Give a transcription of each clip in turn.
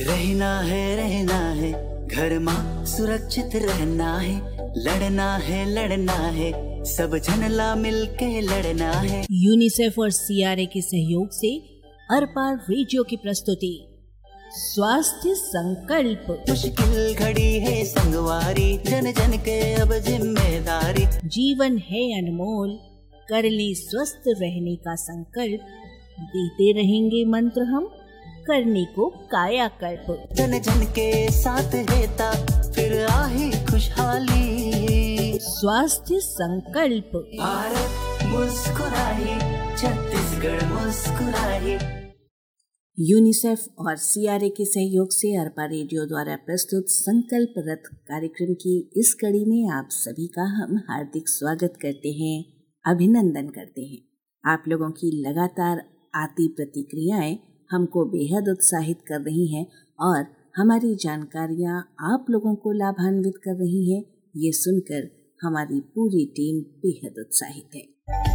रहना है घर में सुरक्षित रहना है, लड़ना है सब जनला मिलके लड़ना है। यूनिसेफ और सीआरए के सहयोग से अरपार रेडियो की प्रस्तुति स्वास्थ्य संकल्प। मुश्किल घड़ी है संगवारी, जन जन के अब जिम्मेदारी। जीवन है अनमोल, कर ले स्वस्थ रहने का संकल्प, देते रहेंगे मंत्र हम, करने को कायाकल्प। जन जन के साथ रहता फिर आही खुशहाली। स्वास्थ्य संकल्प। भारत मुस्कुराए, छत्तीसगढ़ मुस्कुराए। यूनिसेफ और सीआरए के सहयोग से अरपा रेडियो द्वारा प्रस्तुत संकल्प रथ कार्यक्रम की इस कड़ी में आप सभी का हम हार्दिक स्वागत करते हैं, अभिनंदन करते हैं। आप लोगों की लगातार आती प्रतिक्रियाएं हमको बेहद उत्साहित कर रही हैं और हमारी जानकारियां आप लोगों को लाभान्वित कर रही हैं। ये सुनकर हमारी पूरी टीम बेहद उत्साहित है।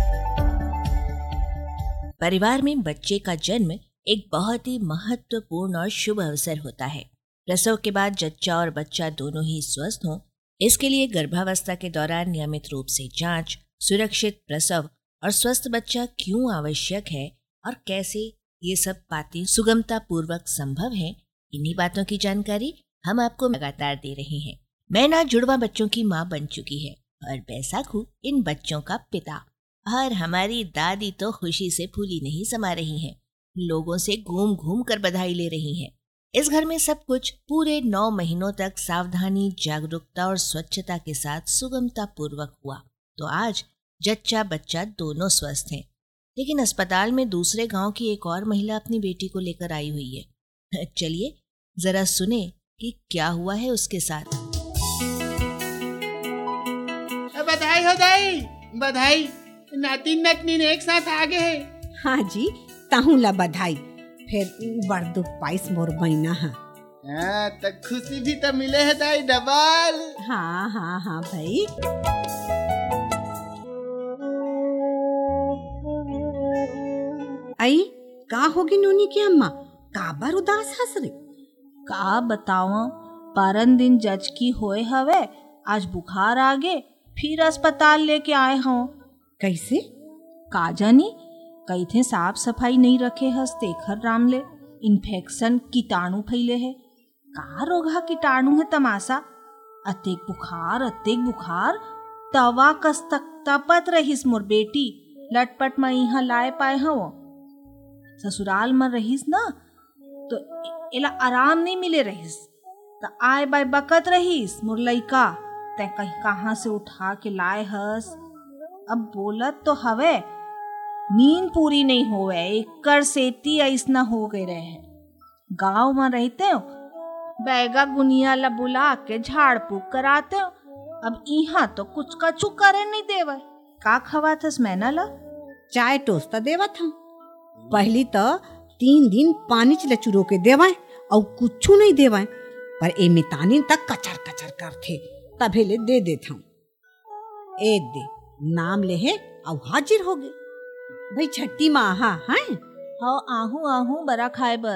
परिवार में बच्चे का जन्म एक बहुत ही महत्वपूर्ण और शुभ अवसर होता है। प्रसव के बाद जच्चा और बच्चा दोनों ही स्वस्थ हों, इसके लिए गर्भावस्था के दौरान नियमित रूप से जांच, सुरक्षित प्रसव और स्वस्थ बच्चा क्यों आवश्यक है और कैसे ये सब बातें सुगमता पूर्वक संभव है, इन्हीं बातों की जानकारी हम आपको लगातार दे रहे हैं। मैना जुड़वा बच्चों की माँ बन चुकी है और बैसाखू इन बच्चों का पिता, और हमारी दादी तो खुशी से फूली नहीं समा रही हैं, लोगों से घूम घूम कर बधाई ले रही हैं। इस घर में सब कुछ पूरे 9 महीनों तक सावधानी, जागरूकता और स्वच्छता के साथ सुगमता पूर्वक हुआ। तो आज जच्चा बच्चा दोनों स्वस्थ हैं, लेकिन अस्पताल में दूसरे गांव की एक और महिला अपनी बेटी को लेकर आई हुई है। चलिए जरा सुने कि क्या हुआ है उसके साथ। बधाई हो दाई, बधाई, नातिन नतनी एक साथ आ गए। हाँ जी, ताहू ला बधाई, फिर बड़ दुख पाइस मोर बहना है। हाँ, तो खुशी भी तो मिले है दाई डबल। हाँ हाँ हाँ भाई। आई का होगी नोनी की अम्मा, का बार उदास हंस रही? का बताओ, परन दिन जज की होए हवे, आज बुखार आ गे, फिर अस्पताल लेके आए हो। कैसे? का जानी, कई थे साफ सफाई नहीं रखे हस, तेखर राम ले इन्फेक्शन कीटाणु फैले है। का रोगा कीटाणु है तमाशा, अतेक बुखार, तवा कस तक तपत रहिस मोर बेटी, लटपट में यहाँ लाए पाए हो। ससुराल में रहिस ना तो एला आराम नहीं मिले रहिस, तो आए बाय बकत रहिस मोर लइका, तै कहीं कहाँ से उठा के लाए हस। अब बोलत तो हवे, नींद पूरी नहीं होवे, एकर सेती ऐसना हो गए रहे। गांव में रहते हो, बैगा गुनिया ला बुला के झाड़ फूक कराते हो, अब यहाँ तो कुछ कछु करे नहीं देवे। का खवा थस मैना ला? चाय टोस्ट देवत हम, पहली तो 3 दिन पानी चले चुरो के देवाए और कुछ नहीं देवाए, पर ए मितानी तक कचर कचर करथे, तभे ले दे देता हूँ। एक दे नाम ले है और हाजिर हो गए भाई। छठी माँ हाँ आहू बरा खाए बर।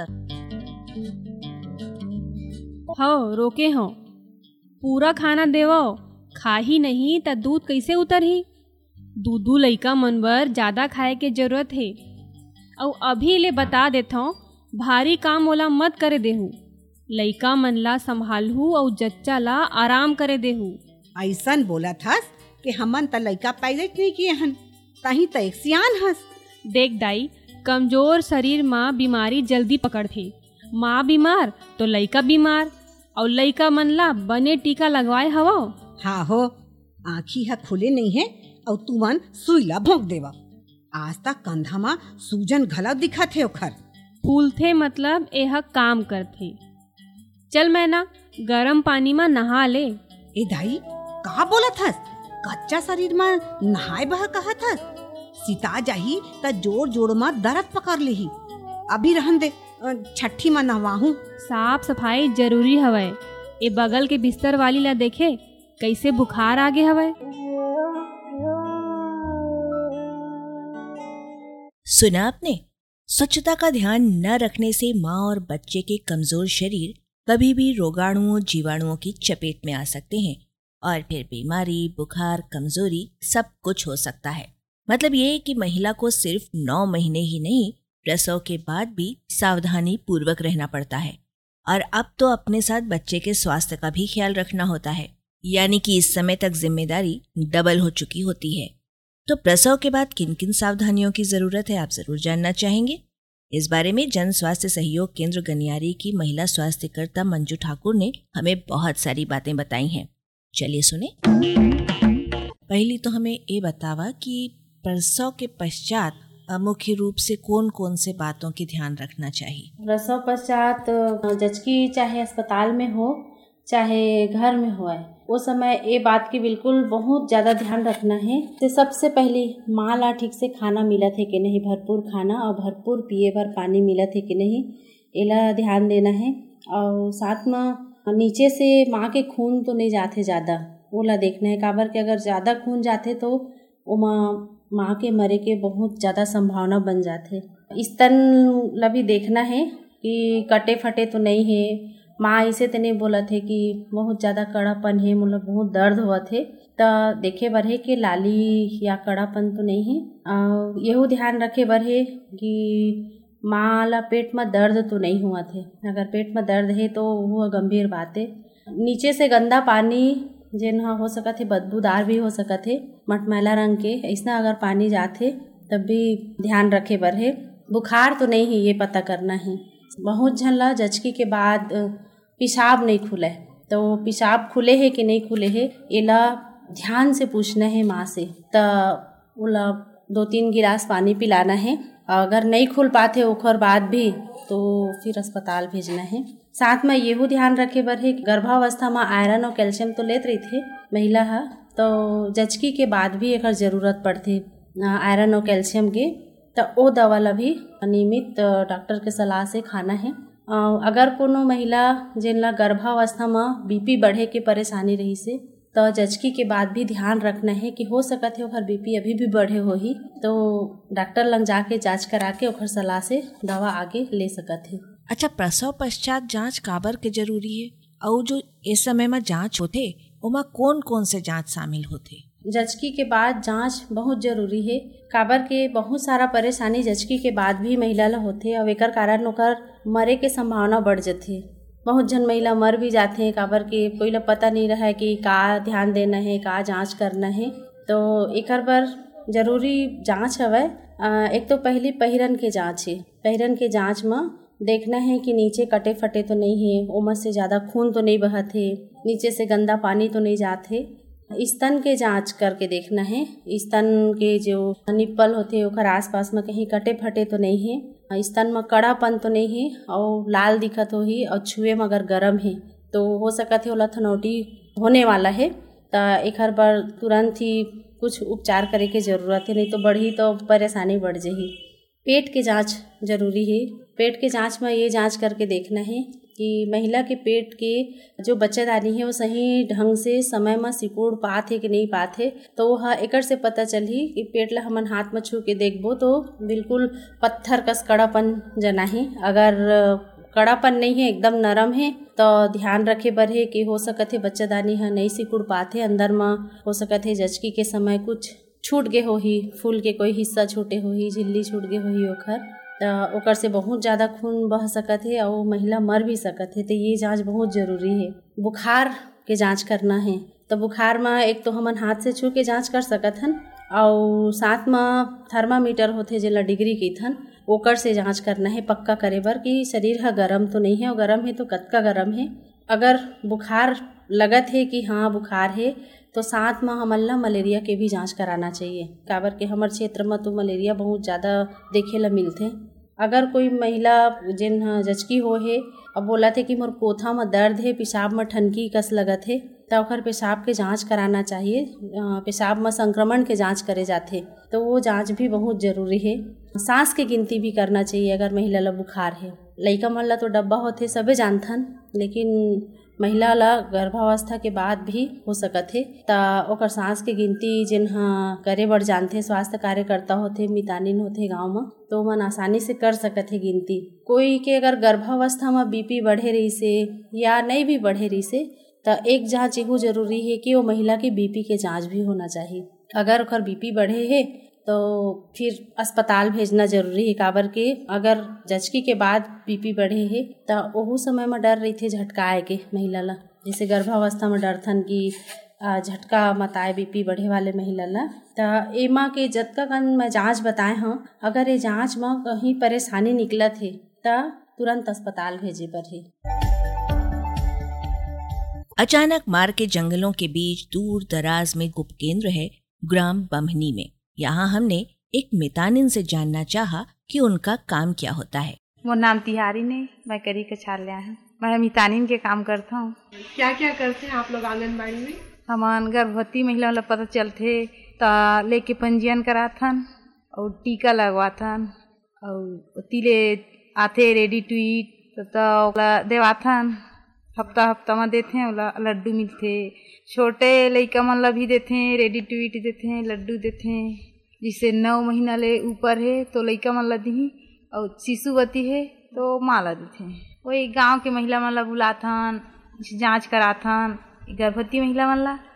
हो रोके हो, पूरा खाना देवो, खा ही नहीं त दूध कैसे उतरही? दूधू लइका मन बर ज्यादा खाए के जरूरत है। और अभी ले बता देता हूँ, भारी काम ओला मत करे देहू, लइका मन ला संभालहू और जच्चा ला आराम करे देहू। ऐसन बोला था कि हमन त लइका पायलट नहीं किए हन, तही त एक सियान हस। देख दाई, कमजोर शरीर माँ बीमारी जल्दी पकड़थे, माँ बीमार तो लइका बीमार, और लइका मन ला बने टीका लगवाए हवा। हाँ हो, आँखी है खुले नहीं है और तुमन सुई ला भोंक देवा। आज तक कंधा में सूजन घला दिखा थे ओखर। फूलथे मतलब यह काम करथे। चल मैना, गरम पानी में नहा ले। ए दाई, का बोला थस? कच्चा शरीर में नहाए बह कहा थस? सीता जाही त जोड़ जोड़ में दर्द पकड़ लेही। अभी रहन दे, छठी में नहवाहू। साफ सफाई जरूरी हवे। ए बगल के बिस्तर वाली ला देखे कैसे बुखार आगे हवे। सुना आपने, स्वच्छता का ध्यान न रखने से माँ और बच्चे के कमजोर शरीर कभी भी रोगाणुओं जीवाणुओं की चपेट में आ सकते हैं और फिर बीमारी, बुखार, कमजोरी सब कुछ हो सकता है। मतलब ये कि महिला को सिर्फ 9 महीने ही नहीं, प्रसव के बाद भी सावधानी पूर्वक रहना पड़ता है और अब तो अपने साथ बच्चे के स्वास्थ्य का भी ख्याल रखना होता है, यानी कि इस समय तक जिम्मेदारी डबल हो चुकी होती है। तो प्रसव के बाद किन किन सावधानियों की जरूरत है, आप जरूर जानना चाहेंगे। इस बारे में जन स्वास्थ्य सहयोग केंद्र गनियारी की महिला स्वास्थ्यकर्ता मंजू ठाकुर ने हमें बहुत सारी बातें बताई हैं। चलिए सुने। पहली तो हमें ये बतावा कि प्रसव के पश्चात मुख्य रूप से कौन कौन से बातों की ध्यान रखना चाहिए। प्रसव पश्चात जचकी चाहे अस्पताल में हो चाहे घर में हो, वो समय ये बात की बिल्कुल बहुत ज़्यादा ध्यान रखना है। तो सबसे पहले माँ ला ठीक से खाना मिला थे कि नहीं, भरपूर खाना और भरपूर पिए भर पानी मिला थे कि नहीं, एला ध्यान देना है। और साथ में नीचे से माँ के खून तो नहीं जाते ज़्यादा, वो ला देखना है। काबर के अगर ज़्यादा खून जाते तो वो माँ के मरे के बहुत ज़्यादा संभावना बन जाते। स्तन ला भी देखना है कि कटे फटे तो नहीं है। माँ इसे तो नहीं बोला थे कि बहुत ज़्यादा कड़ापन है, मतलब बहुत दर्द हुआ थे, तो देखे बर है कि लाली या कड़ापन तो नहीं है। यहू ध्यान रखे बर है कि माँ ला पेट में दर्द तो नहीं हुआ थे। अगर पेट में दर्द है तो वो गंभीर बात है। नीचे से गंदा पानी जिन हो सकत है, बदबूदार भी हो सकत है, मटमैला रंग के, ऐसा अगर पानी जाते तब भी ध्यान रखे बर है। बुखार तो नहीं है ये पता करना है। बहुत झन ला जचकी के बाद पेशाब नहीं खुले, तो पेशाब खुले है कि नहीं खुले है एला ध्यान से पूछना है माँ से। तो उला 2-3 गिलास पानी पिलाना है। अगर नहीं खुल पाते ओखर बाद भी तो फिर अस्पताल भेजना है। साथ में येहू ध्यान रखे बर है गर्भावस्था में आयरन और कैल्शियम तो लेत रही थे महिला है, तो जचकी के बाद भी एक जरूरत पड़ती आयरन और कैल्शियम के, तो वो दवा ला भी नियमित डॉक्टर के सलाह से खाना है। अगर कोनो महिला जिनला गर्भावस्था में बीपी बढ़े के परेशानी रही से, तो जचकी के बाद भी ध्यान रखना है कि हो सकत है ओखर बीपी अभी भी बढ़े होही, तो डॉक्टर लंग जाके जांच करा के ओखर सलाह से दवा आगे ले सकत है। अच्छा, प्रसव पश्चात जांच काबर के जरूरी है और जो इस समय में जांच होते उमा कौन कौन से जांच शामिल होते? जचकी के बाद जांच बहुत जरूरी है। काबर के बहुत सारा परेशानी जचकी के बाद भी महिला ला होते और एकर कारण ओकर मरे के संभावना बढ़ जाती। बहुत जन महिला मर भी जाते हैं काबर के कोई ला पता नहीं रहा है कि का ध्यान देना है, का जांच करना है। तो एकर पर जरूरी जांच हवे। एक तो पहली पहिरन के जांच है। पहिरन के जांच में देखना है कि नीचे कटे फटे तो नहीं है, उमर से ज़्यादा खून तो नहीं बहत है, नीचे से गंदा पानी तो नहीं जाते। स्तन के जांच करके देखना है, स्तन के जो निप्पल होते ओकर आसपास में कहीं कटे फटे तो नहीं है, स्तन में कड़ापन तो नहीं है और लाल दिखत हो ही, और छुए में अगर गर्म है तो हो सकत है ओला थनौटी होने वाला है, तो एक बार तुरंत ही कुछ उपचार करे के जरूरत है, नहीं तो बढ़ी तो परेशानी बढ़ जाही। पेट के जांच जरूरी है। पेट के जांच में ये जांच करके देखना है कि महिला के पेट के जो बच्चेदानी है वो सही ढंग से समय में सिकुड़ पात है कि नहीं पात है, तो वह एकर से पता चली कि पेट ला हमन हाथ में छू के देखबो तो बिल्कुल पत्थर कस कड़ापन जना है। अगर कड़ापन नहीं है, एकदम नरम है, तो ध्यान रखे बर है कि हो सकत है बच्चेदानी है नहीं सिकुड़ पात है, अंदर में हो सकत है जचकी के समय कुछ छूट गे होही, फूल के कोई हिस्सा छूटे होही, झिल्ली छूट गे होही ओखर, तो ओकर से बहुत ज़्यादा खून बह सकत है और महिला मर भी सकत है। तो ये जांच बहुत ज़रूरी है। बुखार के जांच करना है, तो बुखार में एक तो हमन हाथ से छू के जांच कर सकत हन और साथ में थर्मामीटर होते जेला डिग्री की थन ओकर से जांच करना है पक्का करे बर कि शरीर हा गरम तो नहीं है, और गरम है तो कतका गरम है। अगर बुखार लगत है कि हाँ बुखार है तो साथ में हमन ला मलेरिया के भी जांच कराना चाहिए, काबर के हमारे क्षेत्र में तो मलेरिया बहुत ज़्यादा देखे ला मिलते। अगर कोई महिला जिन जचकी हो है अब बोला थे कि मोर कोथा में दर्द है, पेशाब में ठनकी कस लगत है, तो ओकर पेशाब के जांच कराना चाहिए। पेशाब में संक्रमण के जांच करे जाते, तो वो जांच भी बहुत ज़रूरी है। सांस के गिनती भी करना चाहिए अगर महिला ला बुखार है। लइका मन ला तो डब्बा होते सबे जानथन, लेकिन महिला ला गर्भावस्था के बाद भी हो सकत है। ता ओकर सांस के गिनती जिन्हा करे बर जानथे, स्वास्थ्य कार्यकर्ता होथे, मितानिन होथे गाँव में, तो मन आसानी से कर सकत है गिनती। कोई के अगर गर्भावस्था में बीपी बढ़े रही से या नहीं भी बढ़े रही से तो एक जांच एहू जरूरी है कि वो महिला के बीपी के जांच भी होना चाहिए। अगर ओकर बीपी बढ़े है तो फिर अस्पताल भेजना जरूरी है। काबर के अगर जचकी के बाद बीपी बढ़े है तो ओहू समय में डर रही थे झटका आए के महिला ला, जैसे गर्भावस्था में डर थन कि झटका मत आए बीपी बढ़े वाले महिला ला। तो एमा के जतका कन मैं जांच बताए हूँ, अगर ये जांच में कहीं परेशानी निकलत है तो तुरंत अस्पताल भेजे पर है। अचानक मार के जंगलों के बीच दूर दराज में उपकेंद्र है ग्राम बम्हनी में। यहाँ हमने एक मितानिन से जानना चाहा कि उनका काम क्या होता है। मोर नाम तिहारी ने, मैं करी कछाल्या हूँ। मैं मितानिन के काम करता हूँ। क्या क्या करते हैं आप लोग आंगनबाड़ी में? हमान गर्भवती महिला वाला पता चलते तो लेके पंजीयन कराथन और टीका लगवाथन और तिले आते रेडी टू ईट तो देवाथन। हफ्ता में देते हैं, ओला लड्डू मिलते। छोटे लइका मन ला भी देते हैं, रेडी टू ईट देते हैं, लड्डू देते हैं। जिसे 9 महीना ले ऊपर है तो लइका मन ला दी, और शिशुवती है तो माला देते हैं। वही गांव के महिला मन ला बुलाथन, जांच कराथन गर्भवती महिला मन ला,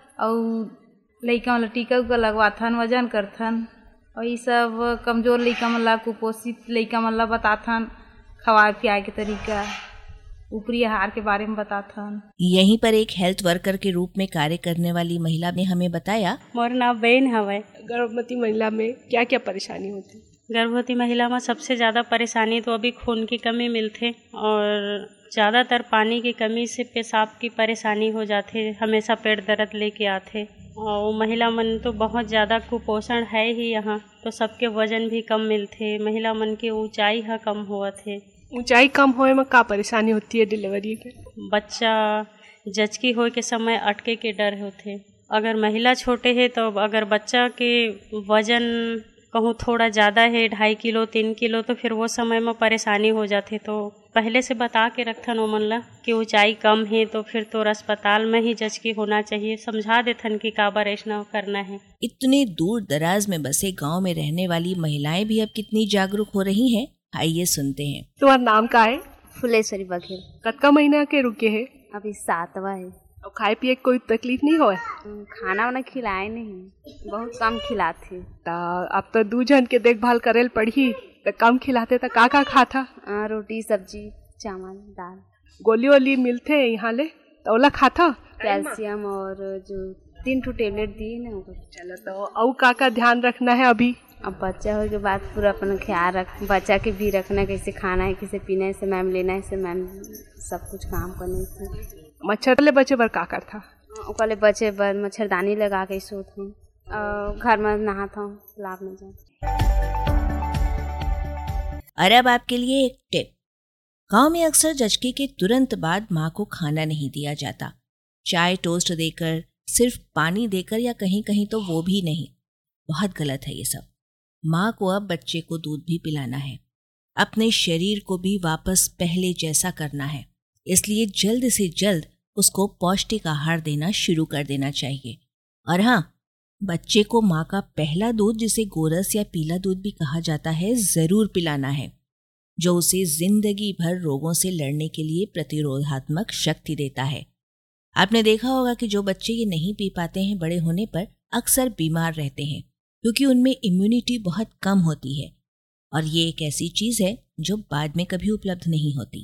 और लइका मन ला टीका उका लगवाथन, वजन करथन। और ये सब कमजोर लइका मन ला, कुपोषित लइका मन ला बताथन खवाए पियाए के तरीका, ऊपरी आहार के बारे में बताता हूँ। यहीं पर एक हेल्थ वर्कर के रूप में कार्य करने वाली महिला ने हमें बताया, मोर नाम बेन हवे। गर्भवती महिला में क्या क्या परेशानी होती? गर्भवती महिला में सबसे ज़्यादा परेशानी तो अभी खून की कमी मिलते, और ज़्यादातर पानी की कमी से पेशाब की परेशानी हो जाती, हमेशा पेट दर्द लेके आते। और महिला मन तो बहुत ज़्यादा कुपोषण है ही यहाँ, तो सबके वजन भी कम मिलते, महिला मन की ऊंचाई है कम हुआ थे। ऊंचाई कम होए में का परेशानी होती है डिलीवरी के? बच्चा जचकी होए के समय अटके के डर होते। अगर महिला छोटे है तो अगर बच्चा के वजन कहूँ थोड़ा ज़्यादा है, 2.5 किलो 3 किलो, तो फिर वो समय में परेशानी हो जाती। तो पहले से बता के रखथन वो मन ला कि ऊंचाई कम है तो फिर तो अस्पताल में ही जचकी होना चाहिए, समझा देथन कि काबर ऐसा करना है। इतने दूर दराज में बसे गाँव में रहने वाली महिलाएं भी अब कितनी जागरूक हो रही हैं, आइए सुनते हैं। तुम्हारा नाम का है? फुलेश्वरी बघेल। कतका महीना के रुके है? अभी 7वां है। और खाए पिए कोई तकलीफ नहीं होए? खाना वाना खिलाए नहीं, बहुत कम खिलाते। अब तो 2 जन के देखभाल करेल पड़ी, तो कम खिलाते तो का खाता? रोटी सब्जी चावल दाल। गोली वोली मिलते यहाँ ले तो ओला खाता? कैल्शियम और जो 3 टेबलेट दिए ना। चलो तो और का ध्यान रखना है अभी? अब बच्चा हो के बाद पूरा अपना ख्याल रख, बच्चा के भी रखना, कैसे खाना है, कैसे पीना है, से मैम लेना है, से मैम सब कुछ काम करने से। मच्छर ले बचे बर का करता? ओकले बचे बर मच्छरदानी लगा के सोत हूँ, घर में नहाता हूँ, तालाब में जाता। और अब आपके लिए एक टिप। गांव में अक्सर जचकी के तुरंत बाद माँ को खाना नहीं दिया जाता। चाय टोस्ट देकर, सिर्फ पानी देकर, या कहीं कहीं तो वो भी नहीं। बहुत गलत है ये सब। माँ को अब बच्चे को दूध भी पिलाना है, अपने शरीर को भी वापस पहले जैसा करना है। इसलिए जल्द से जल्द उसको पौष्टिक आहार देना शुरू कर देना चाहिए। और हाँ, बच्चे को माँ का पहला दूध, जिसे गोरस या पीला दूध भी कहा जाता है, जरूर पिलाना है, जो उसे जिंदगी भर रोगों से लड़ने के लिए प्रतिरोधात्मक शक्ति देता है। आपने देखा होगा कि जो बच्चे ये नहीं पी पाते हैं, बड़े होने पर अक्सर बीमार रहते हैं, क्योंकि उनमें इम्यूनिटी बहुत कम होती है, और ये एक ऐसी चीज है जो बाद में कभी उपलब्ध नहीं होती।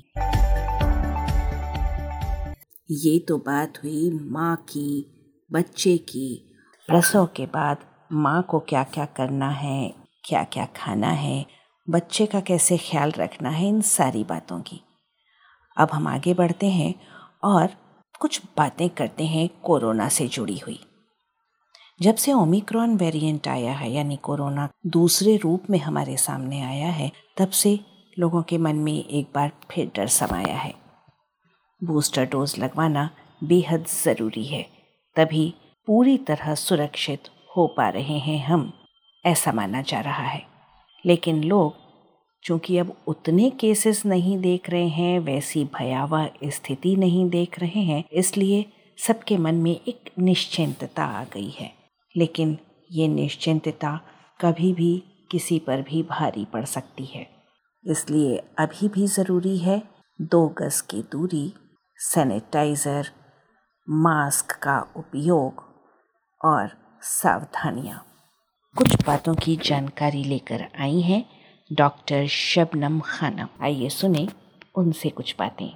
ये तो बात हुई माँ की, बच्चे की। प्रसव के बाद माँ को क्या क्या करना है, क्या क्या खाना है, बच्चे का कैसे ख्याल रखना है, इन सारी बातों की। अब हम आगे बढ़ते हैं और कुछ बातें करते हैं कोरोना से जुड़ी हुई। जब से ओमिक्रॉन वेरिएंट आया है, यानी कोरोना दूसरे रूप में हमारे सामने आया है, तब से लोगों के मन में एक बार फिर डर समाया है। बूस्टर डोज लगवाना बेहद ज़रूरी है, तभी पूरी तरह सुरक्षित हो पा रहे हैं हम, ऐसा माना जा रहा है। लेकिन लोग चूँकि अब उतने केसेस नहीं देख रहे हैं, वैसी भयावह स्थिति नहीं देख रहे हैं, इसलिए सबके मन में एक निश्चिंतता आ गई है। लेकिन ये निश्चिंतता कभी भी किसी पर भी भारी पड़ सकती है। इसलिए अभी भी ज़रूरी है 2 गज की दूरी, सैनिटाइज़र, मास्क का उपयोग और सावधानियाँ। कुछ बातों की जानकारी लेकर आई हैं डॉक्टर शबनम खानम। आइए सुने उनसे कुछ बातें।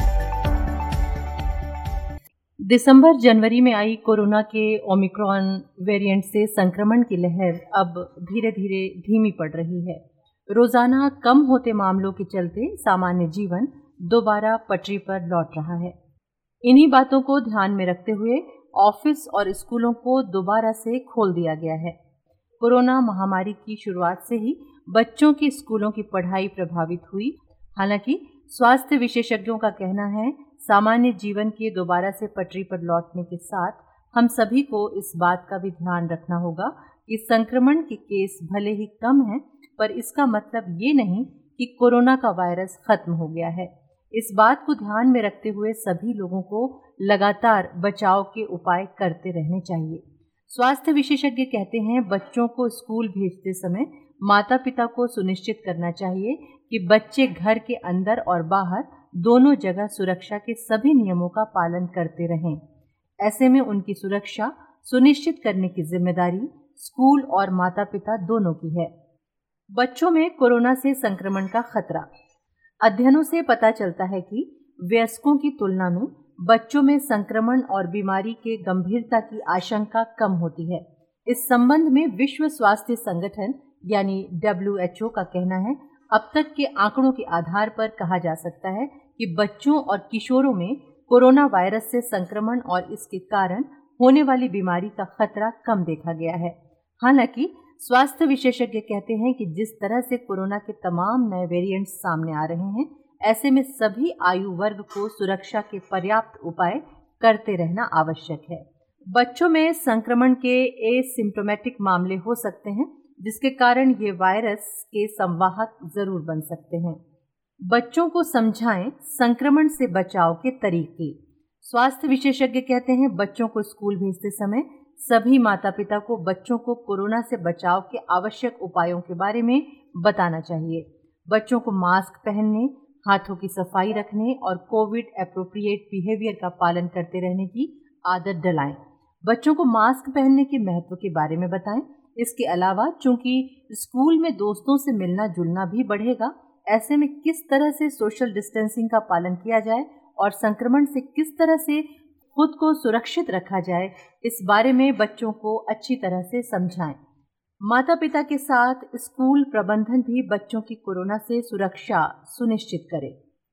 दिसंबर जनवरी में आई कोरोना के ओमिक्रॉन वेरिएंट से संक्रमण की लहर अब धीरे धीरे धीमी पड़ रही है। रोजाना कम होते मामलों के चलते सामान्य जीवन दोबारा पटरी पर लौट रहा है। इन्हीं बातों को ध्यान में रखते हुए ऑफिस और स्कूलों को दोबारा से खोल दिया गया है। कोरोना महामारी की शुरुआत से ही बच्चों की स्कूलों की पढ़ाई प्रभावित हुई। हालांकि स्वास्थ्य विशेषज्ञों का कहना है सामान्य जीवन के दोबारा से पटरी पर लौटने के साथ हम सभी को इस बात का भी ध्यान रखना होगा कि संक्रमण के केस भले ही कम हैं, पर इसका मतलब ये नहीं कि कोरोना का वायरस खत्म हो गया है। इस बात को ध्यान में रखते हुए सभी लोगों को लगातार बचाव के उपाय करते रहने चाहिए। स्वास्थ्य विशेषज्ञ कहते हैं बच्चों को स्कूल भेजते समय माता पिता को सुनिश्चित करना चाहिए कि बच्चे घर के अंदर और बाहर दोनों जगह सुरक्षा के सभी नियमों का पालन करते रहें। ऐसे में उनकी सुरक्षा सुनिश्चित करने की जिम्मेदारी स्कूल और माता पिता दोनों की है। बच्चों में कोरोना से संक्रमण का खतरा। अध्ययनों से पता चलता है कि वयस्कों की तुलना में बच्चों में संक्रमण और बीमारी के गंभीरता की आशंका कम होती है। इस संबंध में विश्व स्वास्थ्य संगठन यानी WHO का कहना है अब तक के आंकड़ों के आधार पर कहा जा सकता है कि बच्चों और किशोरों में कोरोना वायरस से संक्रमण और इसके कारण होने वाली बीमारी का खतरा कम देखा गया है। हालांकि स्वास्थ्य विशेषज्ञ कहते हैं कि जिस तरह से कोरोना के तमाम नए वेरिएंट्स सामने आ रहे हैं, ऐसे में सभी आयु वर्ग को सुरक्षा के पर्याप्त उपाय करते रहना आवश्यक है। बच्चों में संक्रमण के एसिम्प्टोमेटिक मामले हो सकते हैं, जिसके कारण ये वायरस के संवाहक जरूर बन सकते हैं। बच्चों को समझाएं संक्रमण से बचाव के तरीके। स्वास्थ्य विशेषज्ञ कहते हैं बच्चों को स्कूल भेजते समय सभी माता पिता को बच्चों को कोरोना से बचाव के आवश्यक उपायों के बारे में बताना चाहिए। बच्चों को मास्क पहनने, हाथों की सफाई रखने और कोविड एप्रोप्रिएट बिहेवियर का पालन करते रहने की आदत डलाएं। बच्चों को मास्क पहनने के महत्व के बारे में बताएं। इसके अलावा चूंकि स्कूल में दोस्तों से मिलना जुलना भी बढ़ेगा, ऐसे में किस तरह से सोशल डिस्टेंसिंग का पालन किया जाए और संक्रमण से किस तरह से खुद को सुरक्षित रखा जाए, इस बारे में बच्चों को अच्छी तरह से समझाएं। माता पिता के साथ स्कूल प्रबंधन भी बच्चों की कोरोना से सुरक्षा सुनिश्चित करे।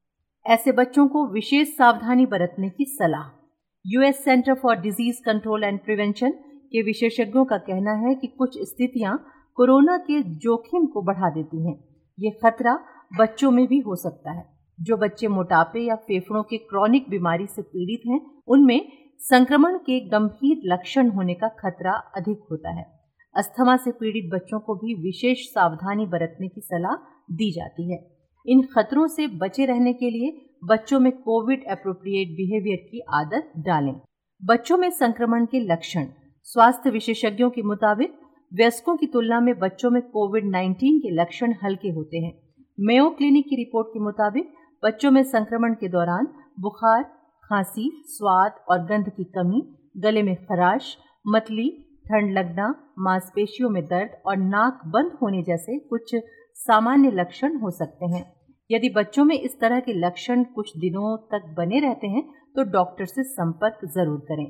ऐसे बच्चों को विशेष सावधानी बरतने की सलाह। US Center for Disease Control and Prevention के विशेषज्ञों का कहना है कि कुछ स्थितियां कोरोना के जोखिम को बढ़ा देती हैं। ये खतरा बच्चों में भी हो सकता है। जो बच्चे मोटापे या फेफड़ों के क्रॉनिक बीमारी से पीड़ित हैं, उनमें संक्रमण के गंभीर लक्षण होने का खतरा अधिक होता है। अस्थमा से पीड़ित बच्चों को भी विशेष सावधानी बरतने की सलाह दी जाती है। इन खतरों से बचे रहने के लिए बच्चों में कोविड एप्रोप्रिएट बिहेवियर की आदत डालें। बच्चों में संक्रमण के लक्षण। स्वास्थ्य विशेषज्ञों के मुताबिक वयस्कों की तुलना में बच्चों में कोविड-19 के लक्षण हल्के होते हैं। मेयो क्लिनिक की रिपोर्ट के मुताबिक बच्चों में संक्रमण के दौरान बुखार, खांसी, स्वाद और गंध की कमी, गले में खराश, मतली, ठंड लगना, मांसपेशियों में दर्द और नाक बंद होने जैसे कुछ सामान्य लक्षण हो सकते हैं। यदि बच्चों में इस तरह के लक्षण कुछ दिनों तक बने रहते हैं तो डॉक्टर से संपर्क जरूर करें।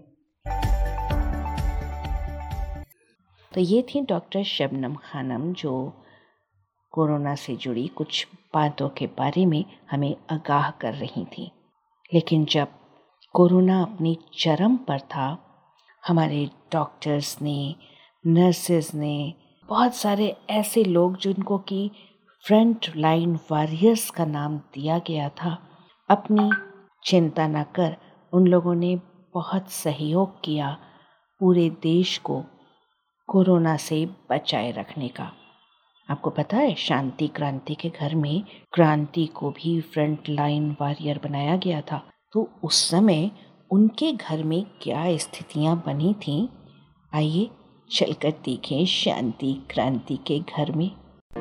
तो ये थी डॉक्टर शबनम खानम जो कोरोना से जुड़ी कुछ बातों के बारे में हमें आगाह कर रही थी। लेकिन जब कोरोना अपनी चरम पर था, हमारे डॉक्टर्स ने, नर्सेज ने, बहुत सारे ऐसे लोग जिनको कि फ्रंट लाइन वॉरियर्स का नाम दिया गया था, अपनी चिंता न कर उन लोगों ने बहुत सहयोग किया पूरे देश को कोरोना से बचाए रखने का। आपको पता है शांति क्रांति के घर में क्रांति को भी फ्रंट लाइन वॉरियर बनाया गया था। तो उस समय उनके घर में क्या स्थितियां बनी थीं, आइए चलकर देखें शांति क्रांति के घर में।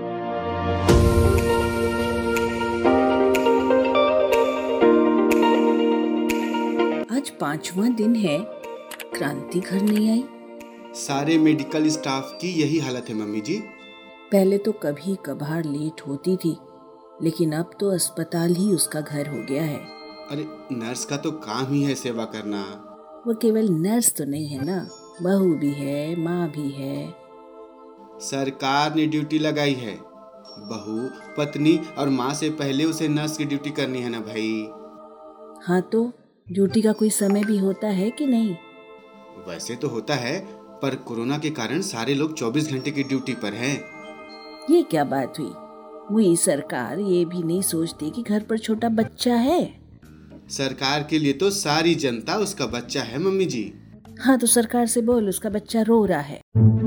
आज 5वां दिन है, क्रांति घर नहीं आई। सारे मेडिकल स्टाफ की यही हालत है मम्मी जी। पहले तो कभी कभार लेट होती थी, लेकिन अब तो अस्पताल ही उसका घर हो गया है। अरे नर्स का तो काम ही है सेवा करना। वो केवल नर्स तो नहीं है ना, बहू भी है, माँ भी है। सरकार ने ड्यूटी लगाई है, बहू पत्नी और माँ से पहले उसे नर्स की ड्यूटी करनी है ना भाई। हाँ तो ड्यूटी का कोई समय भी होता है कि नहीं? वैसे तो होता है, पर कोरोना के कारण सारे लोग 24 घंटे की ड्यूटी पर हैं। ये क्या बात हुई? वही सरकार ये भी नहीं सोचती कि घर पर छोटा बच्चा है। सरकार के लिए तो सारी जनता उसका बच्चा है मम्मी जी। हाँ तो सरकार से बोल, उसका बच्चा रो रहा है।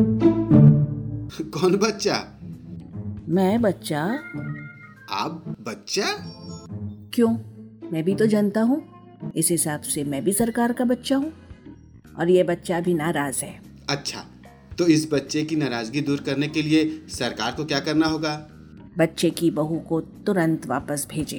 कौन बच्चा? मैं बच्चा। आप बच्चा? क्यों, मैं भी तो जनता हूँ, इस हिसाब से मैं भी सरकार का बच्चा हूँ। और ये बच्चा भी नाराज है। अच्छा, तो इस बच्चे की नाराजगी दूर करने के लिए सरकार को क्या करना होगा? बच्चे की बहू को तुरंत वापस भेजे।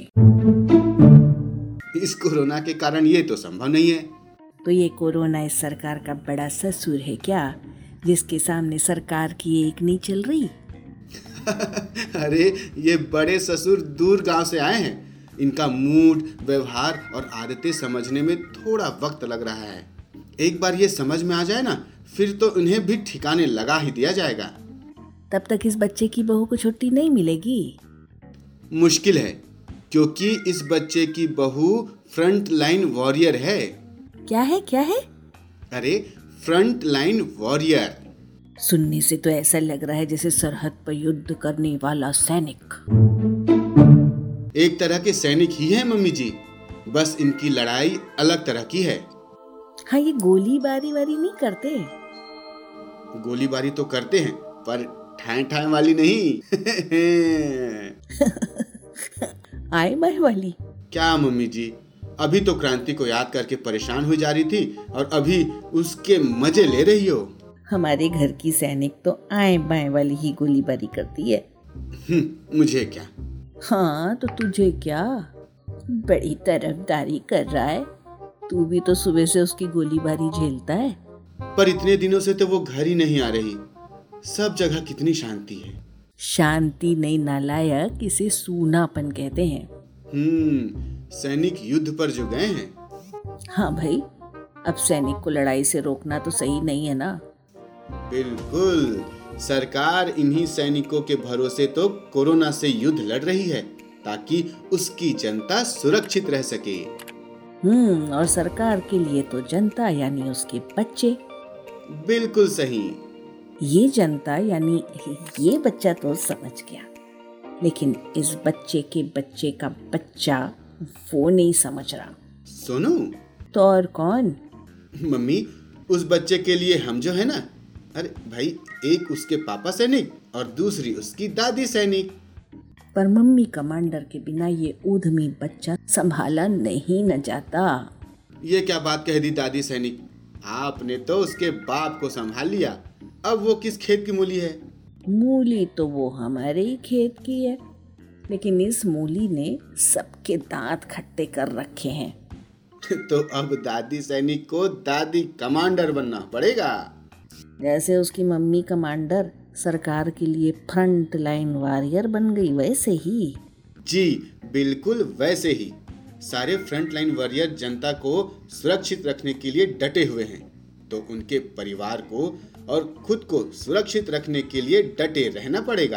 इस कोरोना के कारण ये तो संभव नहीं है। तो ये कोरोना इस सरकार का बड़ा ससुर है क्या, जिसके सामने सरकार की एक नहीं चल रही? अरे ये बड़े ससुर दूर गांव से आए हैं, इनका मूड, व्यवहार और आदतें समझने में थोड़ा वक्त लग रहा है। एक बार ये समझ में आ जाए ना, फिर तो उन्हें भी ठिकाने लगा ही दिया जाएगा। तब तक इस बच्चे की बहू को छुट्टी नहीं मिलेगी। मुश्किल है, क्योंकि इस बच्चे की बहू फ्रंट लाइन वॉरियर है। क्या है, क्या है? अरे फ्रंट लाइन वॉरियर। सुनने से तो ऐसा लग रहा है जैसे सरहद पर युद्ध करने वाला सैनिक। एक तरह के सैनिक ही हैं मम्मी जी, बस इनकी लड़ाई अलग तरह की है। हाँ, ये गोलीबारी वारी नहीं करते? गोलीबारी तो करते हैं, पर ठाए ठाए वाली नहीं। आए बाय वाली। क्या मम्मी जी, अभी तो क्रांति को याद करके परेशान हुई जा रही थी और अभी उसके मजे ले रही हो। हमारे घर की सैनिक तो आए बाएं वाली ही गोलीबारी करती है। मुझे क्या? हाँ तो तुझे क्या, बड़ी तरफदारी कर रहा है। तू भी तो सुबह से उसकी गोलीबारी झेलता है। पर इतने दिनों से तो वो घर ही नहीं आ रही। सब जगह कितनी शांति है। शांति नहीं नालायक, इसे सूनापन कहते हैं। सैनिक युद्ध पर जो गए हैं। हाँ भाई, अब सैनिक को लड़ाई से रोकना तो सही नहीं है ना। बिल्कुल, सरकार इन्हीं सैनिकों के भरोसे तो कोरोना से युद्ध लड़ रही है, ताकि उसकी जनता सुरक्षित रह सके। और सरकार के लिए तो जनता यानी उसके बच्चे। बिल्कुल सही। ये जनता यानी ये बच्चा तो समझ गया, लेकिन इस बच्चे के बच्चे का बच्चा वो नहीं समझ रहा। सोनू? तो और कौन? मम्मी, उस बच्चे के लिए हम जो है ना, अरे भाई, एक उसके पापा सैनिक और दूसरी उसकी दादी सैनिक। पर मम्मी कमांडर के बिना ये ऊधमी बच्चा संभाला नहीं न जाता। ये क्या बात कह दी दादी सैनिक? आपने तो उसके बाप को संभाल लिया, अब वो किस खेत की मूली है? मूली तो वो हमारे ही खेत की है, लेकिन इस मूली ने सबके दांत खट्टे कर रखे हैं। तो अब दादी सैनिक को दादी कमांडर बनना पड़ेगा। जैसे उसकी मम्मी कमांडर सरकार के लिए फ्रंट लाइन वॉरियर बन गई, वैसे ही। जी बिल्कुल वैसे ही। सारे फ्रंट लाइन वॉरियर जनता को सुरक्षित रखने के लिए डटे हुए हैं, तो उनके परिवार को और खुद को सुरक्षित रखने के लिए डटे रहना पड़ेगा।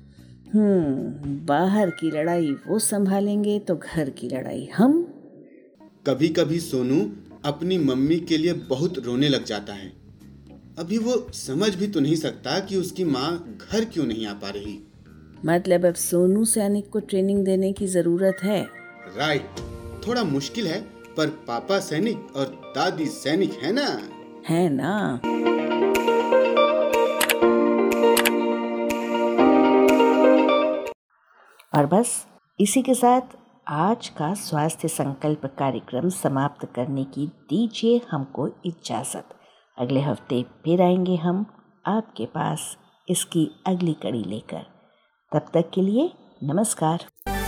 बाहर की लड़ाई वो संभालेंगे तो घर की लड़ाई हम। कभी कभी सोनू अपनी मम्मी के लिए बहुत रोने लग जाता है। अभी वो समझ भी तो नहीं सकता कि उसकी माँ घर क्यों नहीं आ पा रही। मतलब अब सोनू सैनिक को ट्रेनिंग देने की जरूरत है। राइट, थोड़ा मुश्किल है, पर पापा सैनिक और दादी सैनिक है ना। है ना। और बस इसी के साथ आज का स्वास्थ्य संकल्प कार्यक्रम समाप्त करने की दीजिए हमको इजाज़त। अगले हफ्ते फिर आएंगे हम आपके पास इसकी अगली कड़ी लेकर। तब तक के लिए नमस्कार।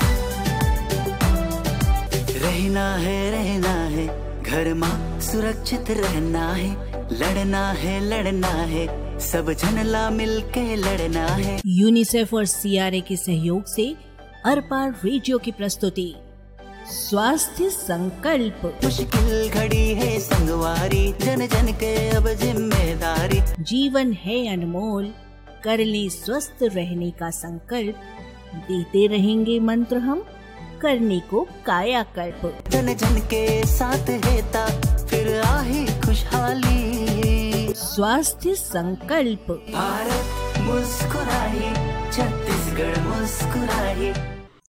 रहना है घर माँ सुरक्षित रहना है, लड़ना है सब झनला मिलके लड़ना है। यूनिसेफ और CRA के सहयोग से अरपार रेडियो की प्रस्तुति स्वास्थ्य संकल्प। मुश्किल घड़ी है संगवारी, जन जन के अब जिम्मेदारी। जीवन है अनमोल, कर ले स्वस्थ रहने का संकल्प। देते रहेंगे मंत्र हम, करने को कायाकल्प। जन जन के साथ है फिर आही खुशहाली। स्वास्थ्य संकल्प। भारत मुस्कुराए, छत्तीसगढ़ मुस्कुराए।